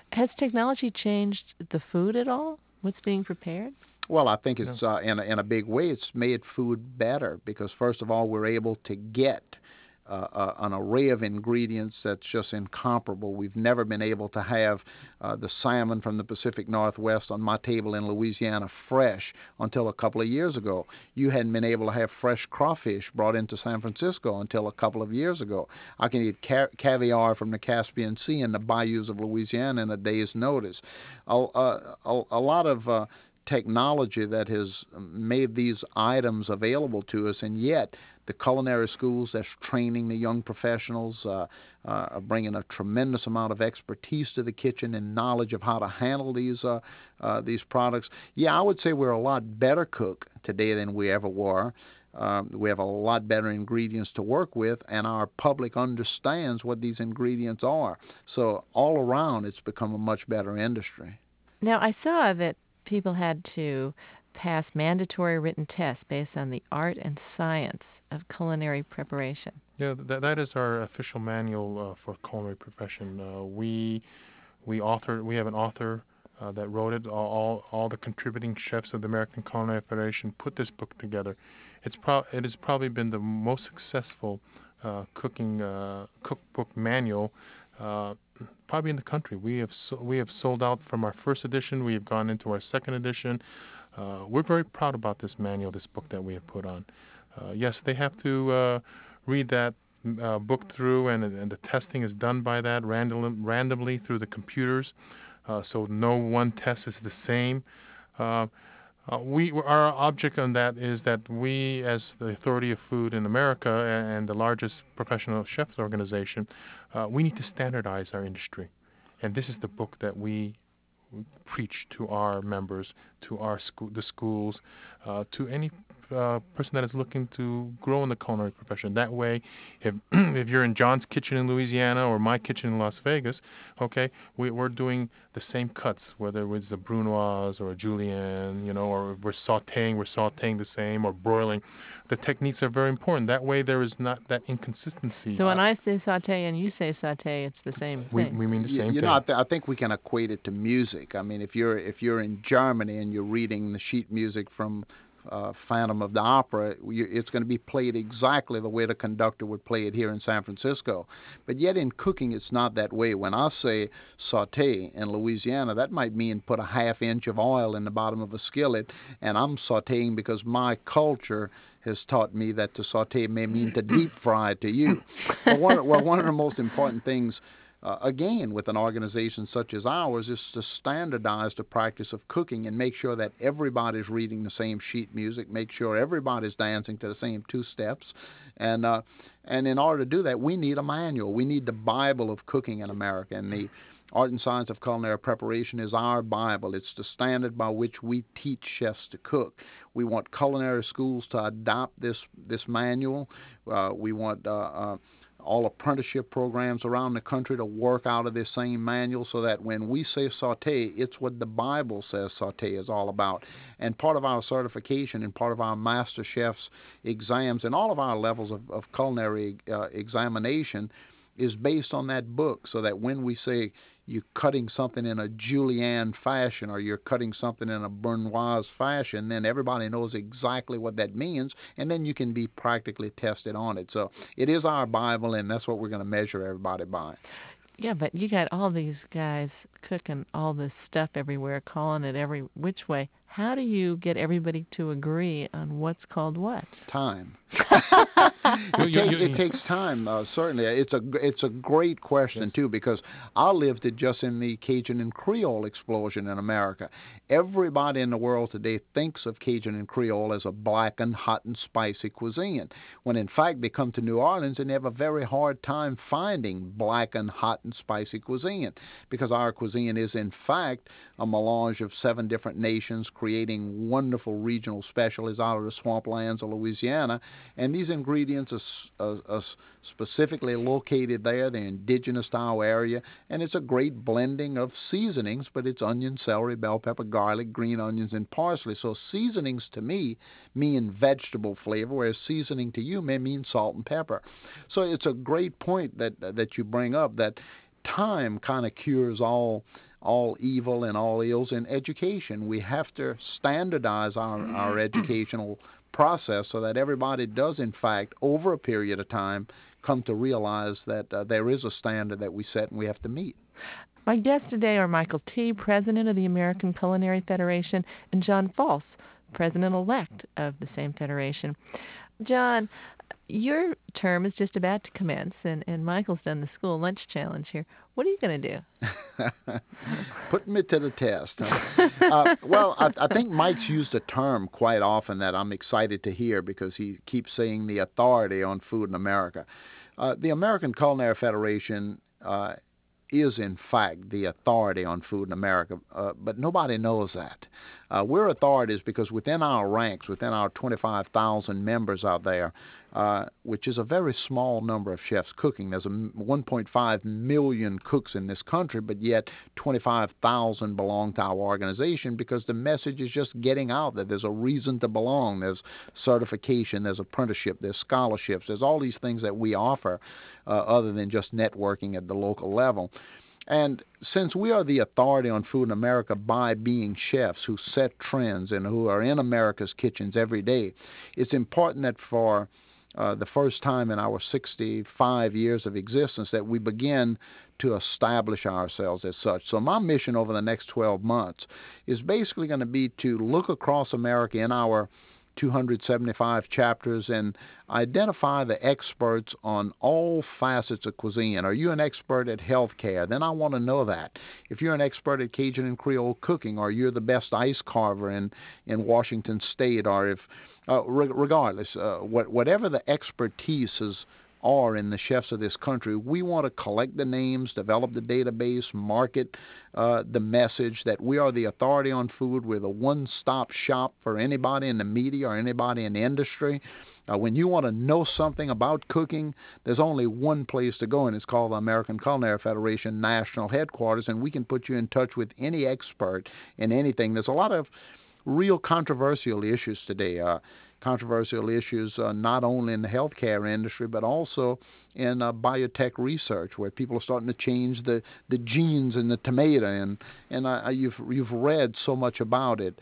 Has technology changed the food at all? What's being prepared? Well, I think No. it's in a big way. It's made food better because first of all, we're able to get an array of ingredients that's just incomparable. We've never been able to have the salmon from the Pacific Northwest on my table in Louisiana fresh until a couple of years ago. You hadn't been able to have fresh crawfish brought into San Francisco until a couple of years ago. I can eat caviar from the Caspian Sea in the bayous of Louisiana in a day's notice. A lot of technology that has made these items available to us, and yet the culinary schools that's training the young professionals are bringing a tremendous amount of expertise to the kitchen and knowledge of how to handle these products. Yeah, I would say we're a lot better cook today than we ever were. We have a lot better ingredients to work with, and our public understands what these ingredients are. So all around, it's become a much better industry. Now, I saw that people had to pass mandatory written tests based on the art and science of culinary preparation. Yeah, that is our official manual for culinary profession. We have an author that wrote it. All the contributing chefs of the American Culinary Federation put this book together. It has probably been the most successful cookbook manual probably in the country. We have sold out from our first edition. We have gone into our second edition. We're very proud about this manual, this book that we have put on. Yes, they have to read that book through, and the testing is done by that randomly through the computers. So no one test is the same. Our object on that is that we, as the Authority of Food in America and the largest professional chefs organization, we need to standardize our industry. And this is the book that we preach to our members, to the schools, to any person that is looking to grow in the culinary profession. That way, if if you're in John's kitchen in Louisiana or my kitchen in Las Vegas, okay, we're doing the same cuts, whether it's a brunoise or a julienne, or we're sautéing the same, or broiling. The techniques are very important. That way, there is not that inconsistency. So when I say sauté and you say sauté, it's the same thing. We mean the same thing. I think we can equate it to music. I mean, if you're in Germany and you're reading the sheet music from Phantom of the Opera, it's going to be played exactly the way the conductor would play it here in San Francisco. But yet in cooking, it's not that way. When I say saute in Louisiana, that might mean put a half inch of oil in the bottom of a skillet, and I'm sauteing because my culture has taught me that to saute may mean to deep fry to you. But one of the most important things again, with an organization such as ours, is to standardize the practice of cooking and make sure that everybody's reading the same sheet music, make sure everybody's dancing to the same two steps. And in order to do that, we need a manual. We need the Bible of cooking in America. And the Art and Science of Culinary Preparation is our Bible. It's the standard by which we teach chefs to cook. We want culinary schools to adopt this manual. We want all apprenticeship programs around the country to work out of this same manual, so that when we say saute, it's what the Bible says saute is all about. And part of our certification and part of our Master Chef's exams and all of our levels of culinary examination is based on that book, so that when we say you're cutting something in a julienne fashion or you're cutting something in a brunoise fashion, then everybody knows exactly what that means, and then you can be practically tested on it. So it is our Bible, and that's what we're going to measure everybody by. Yeah, but you got all these guys cooking all this stuff everywhere, calling it every which way. How do you get everybody to agree on what's called what? Time. It takes time, certainly. It's a great question, yes, too, because I lived it just in the Cajun and Creole explosion in America. Everybody in the world today thinks of Cajun and Creole as a blackened, hot and spicy cuisine, when in fact they come to New Orleans and they have a very hard time finding blackened, hot and spicy cuisine, because our cuisine is in fact a melange of 7 different nations creating wonderful regional specialties out of the swamplands of Louisiana. And these ingredients are specifically located there. They're indigenous to our area. And it's a great blending of seasonings, but it's onion, celery, bell pepper, garlic, green onions, and parsley. So seasonings to me mean vegetable flavor, whereas seasoning to you may mean salt and pepper. So it's a great point that you bring up, that time kind of cures all evil and all ills in education. We have to standardize our educational process so that everybody does, in fact, over a period of time, come to realize that there is a standard that we set and we have to meet. My guests today are Michael T., President of the American Culinary Federation, and John False, President-elect of the same federation. John, your term is just about to commence, and Michael's done the school lunch challenge here. What are you going to do? Putting me to the test. Well, I think Mike's used a term quite often that I'm excited to hear because he keeps saying the authority on food in America. The American Culinary Federation is, in fact, the authority on food in America, but nobody knows that. We're authorities because within our ranks, within our 25,000 members out there, which is a very small number of chefs cooking. There's 1.5 million cooks in this country, but yet 25,000 belong to our organization because the message is just getting out that there's a reason to belong. There's certification, there's apprenticeship, there's scholarships, there's all these things that we offer other than just networking at the local level. And since we are the authority on food in America by being chefs who set trends and who are in America's kitchens every day, it's important that for the first time in our 65 years of existence that we begin to establish ourselves as such. So my mission over the next 12 months is basically going to be to look across America in our 275 chapters and identify the experts on all facets of cuisine. Are you an expert at healthcare? Then I want to know that. If you're an expert at Cajun and Creole cooking, or you're the best ice carver in Washington State, or if regardless, whatever the expertises are in the chefs of this country, we want to collect the names, develop the database, market the message that we are the authority on food. We're the one-stop shop for anybody in the media or anybody in the industry. When you want to know something about cooking, there's only one place to go, and it's called the American Culinary Federation National Headquarters, and we can put you in touch with any expert in anything. There's a lot of real controversial issues today. Controversial issues not only in the healthcare industry, but also in biotech research, where people are starting to change the genes in the tomato, and you've read so much about it.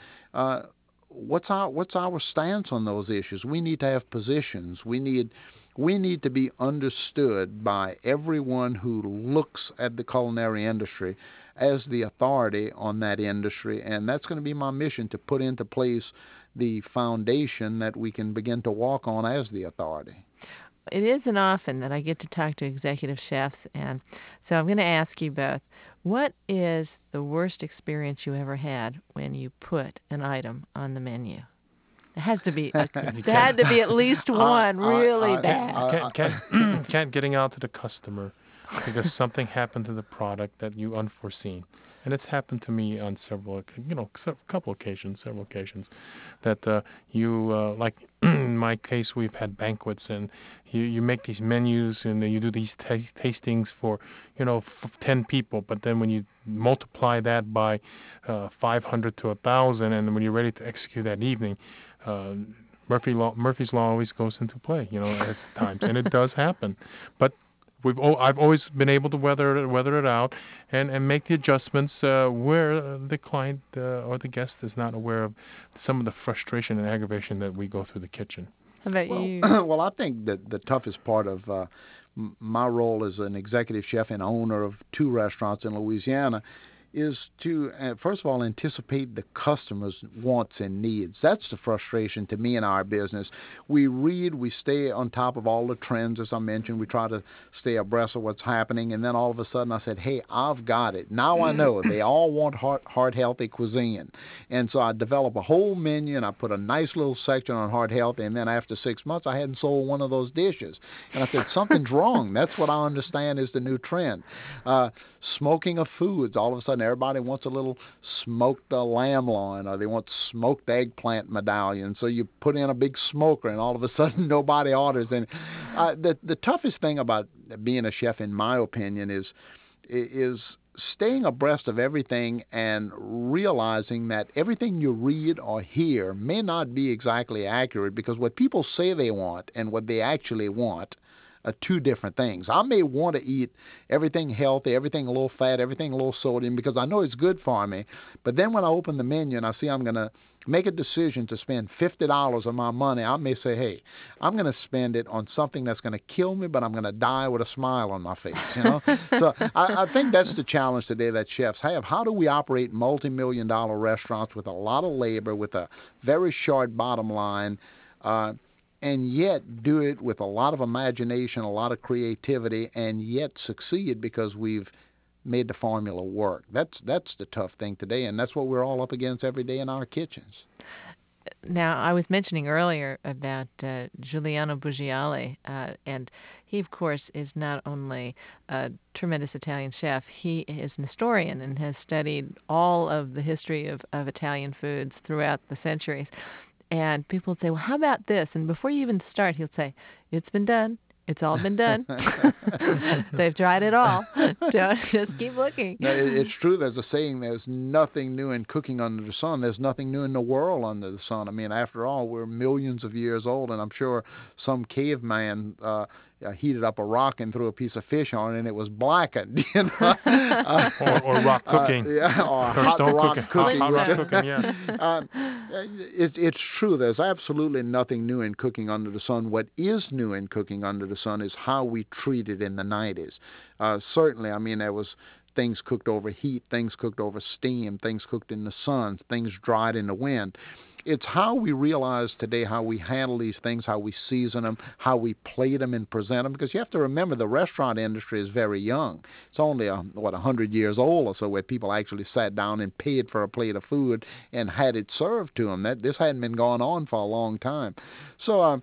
What's our stance on those issues? We need to have positions. We need to be understood by everyone who looks at the culinary industry as the authority on that industry, and that's going to be my mission, to put into place the foundation that we can begin to walk on as the authority. It isn't often that I get to talk to executive chefs, and so I'm going to ask you both, what is the worst experience you ever had when you put an item on the menu? It has to be had to be at least one really bad. Can't getting out to the customer because something happened to the product that you unforeseen. And it's happened to me on several occasions, that like in my case, we've had banquets, and you make these menus and you do these tastings for 10 people, but then when you multiply that by 500 to 1,000, and when you're ready to execute that evening, Murphy's Law always goes into play, at times, and it does happen, but I've always been able to weather it out and make the adjustments where the client or the guest is not aware of some of the frustration and aggravation that we go through the kitchen. How about you? Well, I think that the toughest part of my role as an executive chef and owner of 2 restaurants in Louisiana is to, first of all, anticipate the customer's wants and needs. That's the frustration to me in our business. We read, we stay on top of all the trends, as I mentioned. We try to stay abreast of what's happening, and then all of a sudden I said, hey, I've got it. Now I know they all want heart healthy cuisine. And so I develop a whole menu, and I put a nice little section on heart healthy, and then after 6 months I hadn't sold one of those dishes. And I said, something's wrong. That's what I understand is the new trend. Smoking of foods, all of a sudden everybody wants a little smoked lamb loin, or they want smoked eggplant medallion. So you put in a big smoker, and all of a sudden nobody orders. And the toughest thing about being a chef, in my opinion, is staying abreast of everything and realizing that everything you read or hear may not be exactly accurate, because what people say they want and what they actually want two different things. I may want to eat everything healthy, everything a little fat, everything a little sodium because I know it's good for me. But then when I open the menu and I see I'm going to make a decision to spend $50 of my money, I may say, hey, I'm going to spend it on something that's going to kill me, but I'm going to die with a smile on my face, you know? So I think that's the challenge today that chefs have. How do we operate multi-million-dollar restaurants with a lot of labor, with a very short bottom line, and yet do it with a lot of imagination, a lot of creativity, and yet succeed because we've made the formula work? That's the tough thing today, and that's what we're all up against every day in our kitchens. Now, I was mentioning earlier about Giuliano Bugiali, and he, of course, is not only a tremendous Italian chef, he is an historian and has studied all of the history of Italian foods throughout the centuries. And people would say, well, how about this? And before you even start, he'll say, it's been done. It's all been done. They've tried it all. Don't just keep looking. Now, it's true. There's a saying, there's nothing new in cooking under the sun. There's nothing new in the world under the sun. I mean, after all, we're millions of years old, and I'm sure some caveman heated up a rock and threw a piece of fish on it, and it was blackened. You know? or rock cooking. Or hot stone rock cooking. Hot rock cooking, yeah. It's true. There's absolutely nothing new in cooking under the sun. What is new in cooking under the sun is how we treated in the 90s. Certainly, I mean, there was things cooked over heat, things cooked over steam, things cooked in the sun, things dried in the wind. It's how we realize today how we handle these things, how we season them, how we plate them and present them. Because you have to remember the restaurant industry is very young. It's only, 100 years old or so where people actually sat down and paid for a plate of food and had it served to them. This hadn't been going on for a long time. So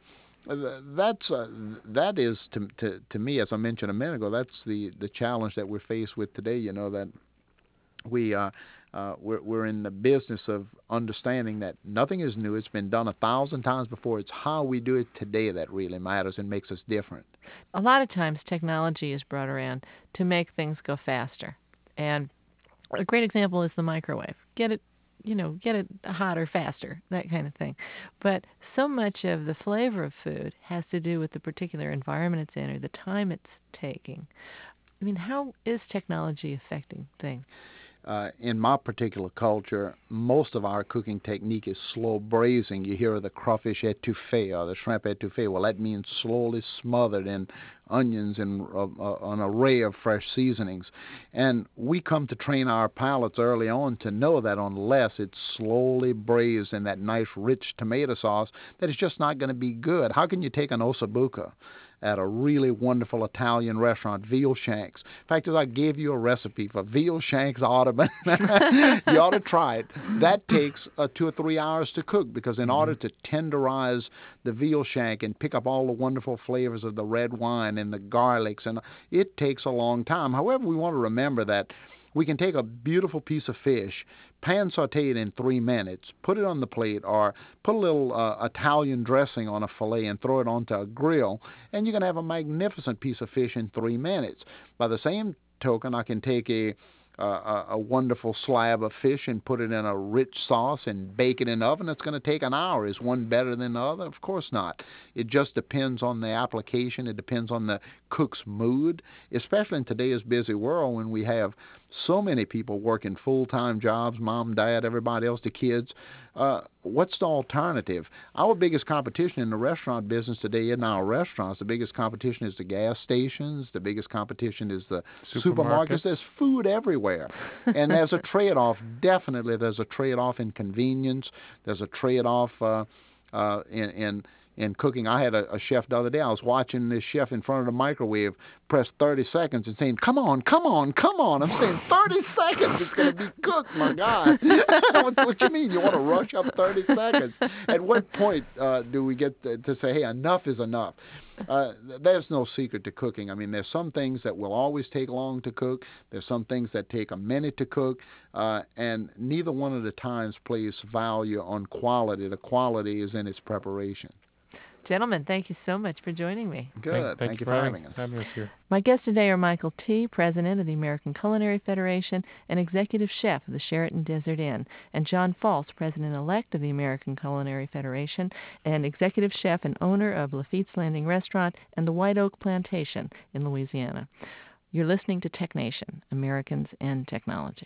that is, to me, as I mentioned a minute ago, that's the challenge that we're faced with today, you know, that we're in the business of understanding that nothing is new. It's been done 1,000 times before. It's how we do it today that really matters and makes us different. A lot of times technology is brought around to make things go faster. And a great example is the microwave. Get it hotter, faster, that kind of thing. But so much of the flavor of food has to do with the particular environment it's in or the time it's taking. I mean, how is technology affecting things? In my particular culture, most of our cooking technique is slow braising. You hear of the crawfish étouffée or the shrimp étouffée. Well, that means slowly smothered in onions and an array of fresh seasonings. And we come to train our palates early on to know that unless it's slowly braised in that nice rich tomato sauce, that it's just not going to be good. How can you take an ossobuco at a really wonderful Italian restaurant, veal shanks? In fact, as I gave you a recipe for veal shanks Audubon, you ought to try it. That takes 2 or 3 hours to cook because in order to tenderize the veal shank and pick up all the wonderful flavors of the red wine and the garlics, and it takes a long time. However, we want to remember that we can take a beautiful piece of fish, pan saute it in 3 minutes, put it on the plate, or put a little Italian dressing on a fillet and throw it onto a grill, and you're going to have a magnificent piece of fish in 3 minutes. By the same token, I can take a wonderful slab of fish and put it in a rich sauce and bake it in the oven. It's going to take an hour. Is one better than the other? Of course not. It just depends on the application. It depends on the cook's mood, especially in today's busy world when we have so many people working full-time jobs, mom, dad, everybody else, the kids. What's the alternative? Our biggest competition in the restaurant business today isn't our restaurants. The biggest competition is the gas stations. The biggest competition is the supermarkets. There's food everywhere. And there's a trade-off. Definitely there's a trade-off in convenience. There's a trade-off in cooking. I had a chef the other day. I was watching this chef in front of the microwave press 30 seconds and saying, come on, come on, come on. I'm saying 30 seconds. It's going to be cooked, my God. What you mean? You want to rush up 30 seconds? At what point do we get to say, hey, enough is enough? There's no secret to cooking. I mean, there's some things that will always take long to cook. There's some things that take a minute to cook. And neither one of the times place value on quality. The quality is in its preparation. Gentlemen, thank you so much for joining me. Good. Thank you for having us. Having us here. My guests today are Michael T., President of the American Culinary Federation and Executive Chef of the Sheraton Desert Inn, and John False, President-elect of the American Culinary Federation and Executive Chef and owner of Lafitte's Landing Restaurant and the White Oak Plantation in Louisiana. You're listening to Tech Nation, Americans and Technology.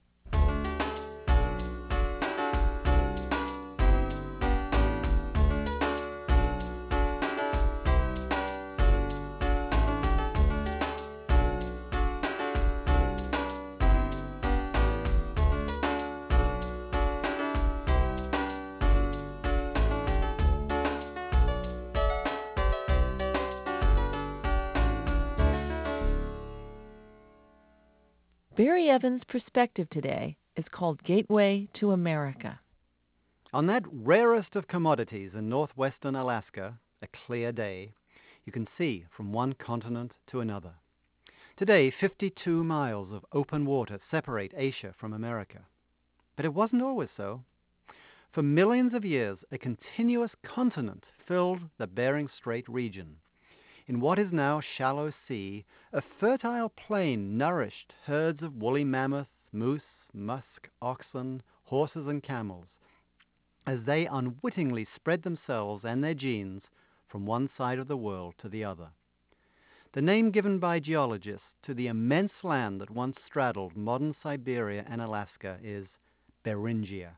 Barry Evans' perspective today is called Gateway to America. On that rarest of commodities in northwestern Alaska, a clear day, you can see from one continent to another. Today, 52 miles of open water separate Asia from America. But it wasn't always so. For millions of years, a continuous continent filled the Bering Strait region. In what is now shallow sea, a fertile plain nourished herds of woolly mammoth, moose, musk, oxen, horses, and camels, as they unwittingly spread themselves and their genes from one side of the world to the other. The name given by geologists to the immense land that once straddled modern Siberia and Alaska is Beringia.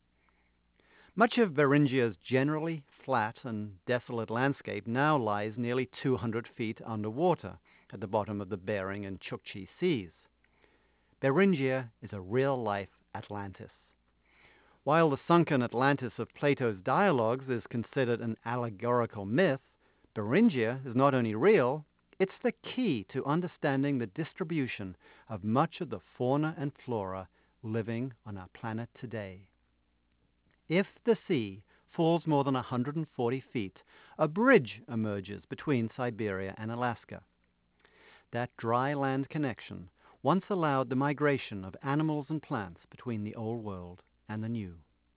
Much of Beringia's generally flat and desolate landscape now lies nearly 200 feet underwater at the bottom of the Bering and Chukchi seas. Beringia is a real-life Atlantis. While the sunken Atlantis of Plato's dialogues is considered an allegorical myth, Beringia is not only real, it's the key to understanding the distribution of much of the fauna and flora living on our planet today. If the sea falls more than 140 feet, a bridge emerges between Siberia and Alaska. That dry land connection once allowed the migration of animals and plants between the old world and the new.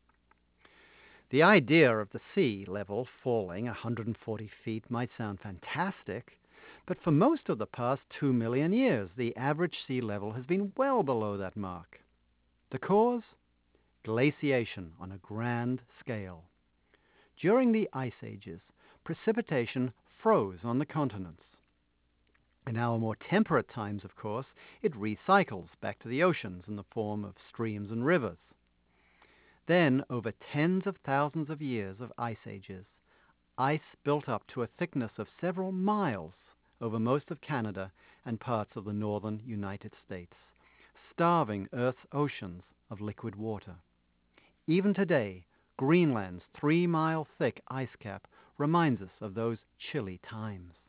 The idea of the sea level falling 140 feet might sound fantastic, but for most of the past 2 million years, the average sea level has been well below that mark. The cause? Glaciation on a grand scale. During the ice ages, precipitation froze on the continents. In our more temperate times, of course, it recycles back to the oceans in the form of streams and rivers. Then, over tens of thousands of years of ice ages, ice built up to a thickness of several miles over most of Canada and parts of the northern United States, starving Earth's oceans of liquid water. Even today, Greenland's 3-mile-thick ice cap reminds us of those chilly times.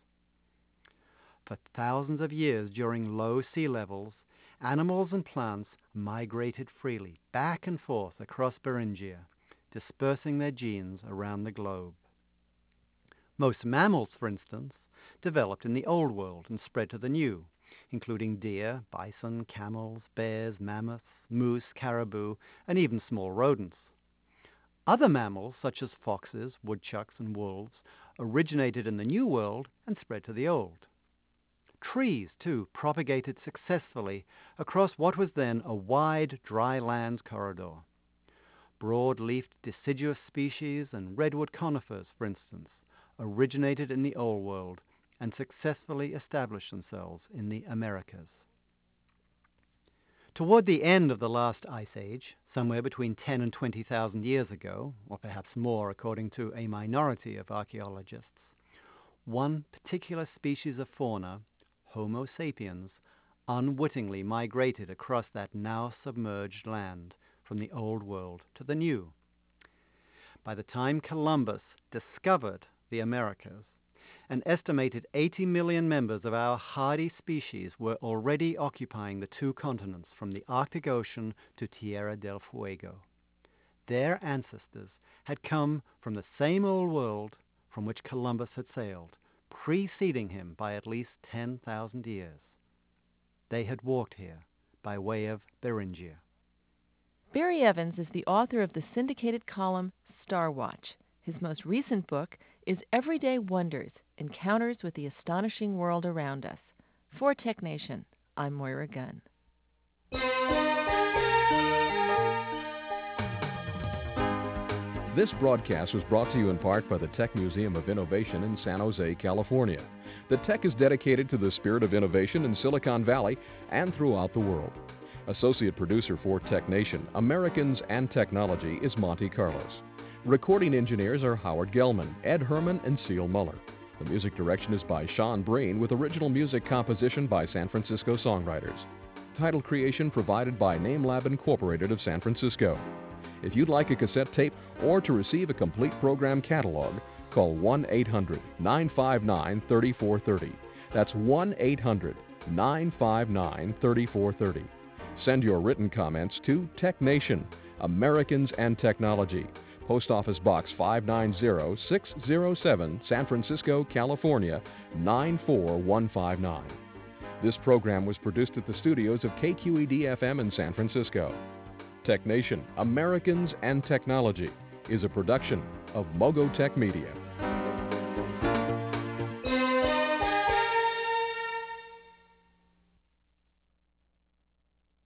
For thousands of years during low sea levels, animals and plants migrated freely back and forth across Beringia, dispersing their genes around the globe. Most mammals, for instance, developed in the Old World and spread to the New, including deer, bison, camels, bears, mammoths, moose, caribou, and even small rodents. Other mammals, such as foxes, woodchucks, and wolves, originated in the New World and spread to the Old. Trees, too, propagated successfully across what was then a wide, dry lands corridor. Broad-leafed deciduous species and redwood conifers, for instance, originated in the Old World and successfully established themselves in the Americas. Toward the end of the last ice age, somewhere between 10 and 20,000 years ago, or perhaps more according to a minority of archaeologists, one particular species of fauna, Homo sapiens, unwittingly migrated across that now submerged land from the Old World to the New. By the time Columbus discovered the Americas, an estimated 80 million members of our hardy species were already occupying the two continents from the Arctic Ocean to Tierra del Fuego. Their ancestors had come from the same old world from which Columbus had sailed, preceding him by at least 10,000 years. They had walked here by way of Beringia. Barry Evans is the author of the syndicated column Star Watch. His most recent book is everyday wonders, encounters with the astonishing world around us. For Tech Nation, I'm Moira Gunn. This broadcast was brought to you in part by the Tech Museum of Innovation in San Jose, California. The Tech is dedicated to the spirit of innovation in Silicon Valley and throughout the world. Associate producer for Tech Nation, Americans and Technology, is Monty Carlos. Recording engineers are Howard Gelman, Ed Herman, and Seal Muller. The music direction is by Sean Breen, with original music composition by San Francisco songwriters. Title creation provided by NameLab Incorporated of San Francisco. If you'd like a cassette tape or to receive a complete program catalog, call 1-800-959-3430. That's 1-800-959-3430. Send your written comments to Tech Nation, Americans and Technology, Post Office Box 590-607, San Francisco, California, 94159. This program was produced at the studios of KQED-FM in San Francisco. Tech Nation, Americans and Technology is a production of Mogotech Media.